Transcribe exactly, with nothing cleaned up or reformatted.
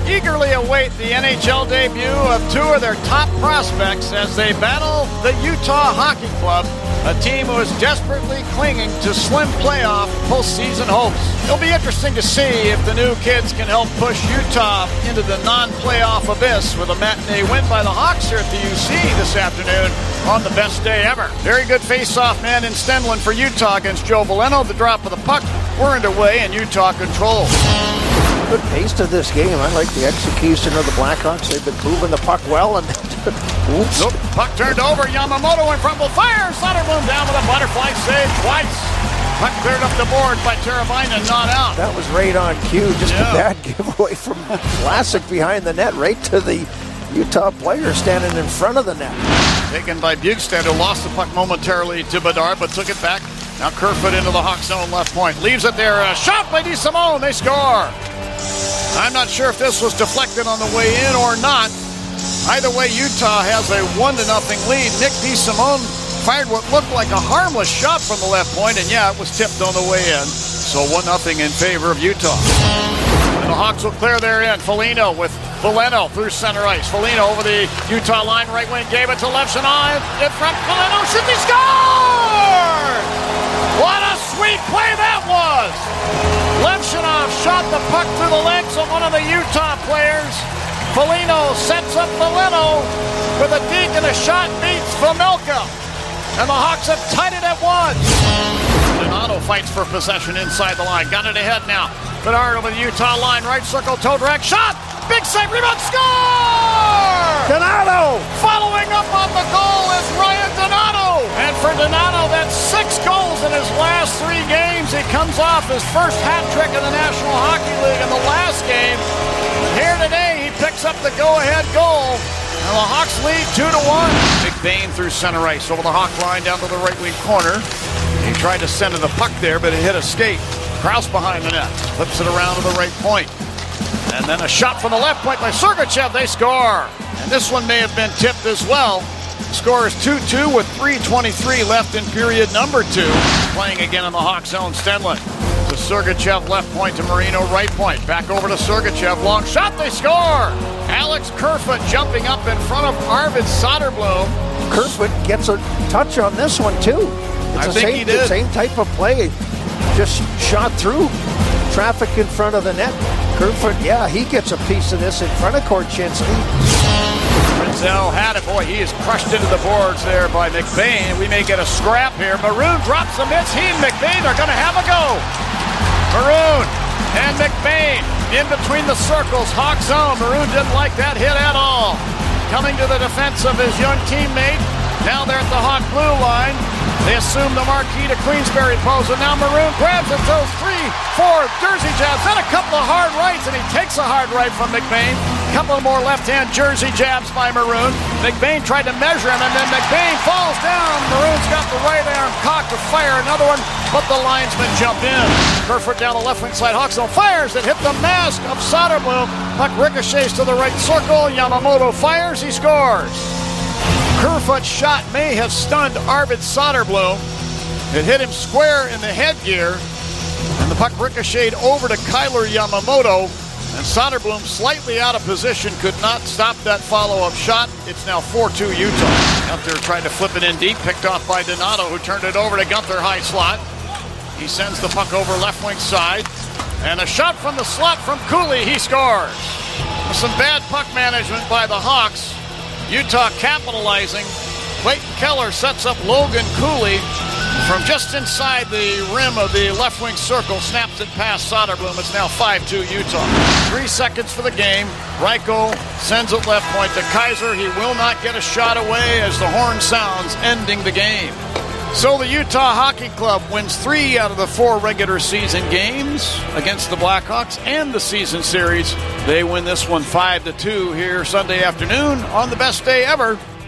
eagerly await the N H L debut of two of their top prospects as they battle the Utah Hockey Club, a team who is desperately clinging to slim playoff postseason hopes. It'll be interesting to see if the new kids can help push Utah into the non-playoff abyss with a matinee win by the Hawks here at the U C this afternoon on the best day ever. Very good face-off man in Stenlund for Utah against Joe Veleno. The drop of the puck were underway and Utah controls. Good pace to this game. I like the execution of the Blackhawks. They've been moving the puck well. And oops. Nope. Puck turned over. Yamamoto in front will fire. Soderblom down with a butterfly save twice. Puck cleared up the board by Teravainen, not out. That was right on cue. Just yeah. a bad giveaway from Vlasic behind the net, right to the Utah player standing in front of the net. Taken by Bjugstad, who lost the puck momentarily to Bedard, but took it back. Now Kerfoot into the Hawks zone left point. Leaves it there. A shot by DeSimone. They score. I'm not sure if this was deflected on the way in or not. Either way, Utah has a one to nothing lead. Nick DeSimone fired what looked like a harmless shot from the left point, and yeah, it was tipped on the way in. So one nothing in favor of Utah. And the Hawks will clear their end. Foligno with Veleno through center ice. Foligno over the Utah line, right wing, gave it to Levchinov. In front, Foligno shoots, he scored! What a sweet play that was! Levchinov shot the puck through the legs of one of the Utah players. Foligno sets up Veleno with a deke, and a shot beats Vejmelka. And the Hawks have tied it at one. Donato fights for possession inside the line. Got it ahead now. Bedard over the Utah line. Right circle, toe drag, shot! Big save, rebound, score! Donato! Following up on the goal is Ryan Donato. And for Donato, that's six goals in his last three games. He comes off his first hat trick in the National Hockey League in the last game. Here today, he picks up the go-ahead goal. And the Hawks lead two to one. McBain through center ice over the Hawk line down to the right wing corner. He tried to send in the puck there, but it hit a skate. Krause behind the net. Flips it around to the right point. And then a shot from the left point by Sergachev. They score. And this one may have been tipped as well. The score is two two with three twenty-three left in period number two. Playing again in the Hawk zone, Stenlund. To Sergachev left point to Marino right point. Back over to Sergachev. Long shot. They score. Alex Kerfoot jumping up in front of Arvid Soderblom. Kerfoot gets a touch on this one too. It's I the think same, he did. The same type of play. Just shot through traffic in front of the net. Kerfoot, yeah, he gets a piece of this in front of Korchinski. Rinzel had it. Boy, he is crushed into the boards there by McBain. We may get a scrap here. Maroon drops the mitts. He and McBain are going to have a go. Maroon and McBain in between the circles. Hawk zone. Maroon didn't like that hit at all. Coming to the defense of his young teammate. Now they're at the Hawk blue line. They assume the marquee to Queensberry pose, and now Maroon grabs it, throws three, four, jersey jabs, then a couple of hard rights, and he takes a hard right from McBain. A couple of more left-hand jersey jabs by Maroon. McBain tried to measure him, and then McBain falls down. Maroon's got the right arm cocked to fire another one, but the linesman jumped in. Kerfoot down the left wing side. Hawks fires that hit the mask of Soderblom. Puck ricochets to the right circle. Yamamoto fires. He scores. Kerfoot's shot may have stunned Arvid Soderblom. It hit him square in the headgear, and the puck ricocheted over to Kyler Yamamoto, and Soderblom, slightly out of position, could not stop that follow-up shot. It's now four two Utah. Gunther tried to flip it in deep, picked off by Donato, who turned it over to Gunther, high slot. He sends the puck over left wing side, and a shot from the slot from Cooley. He scores. With some bad puck management by the Hawks. Utah capitalizing. Clayton Keller sets up Logan Cooley from just inside the rim of the left wing circle. Snaps it past Soderblom. It's now five two Utah. Three seconds for the game. Reichel sends it left point to Kaiser. He will not get a shot away as the horn sounds, ending the game. So the Utah Hockey Club wins three out of the four regular season games against the Blackhawks and the season series. They win this one five to two here Sunday afternoon on the best day ever.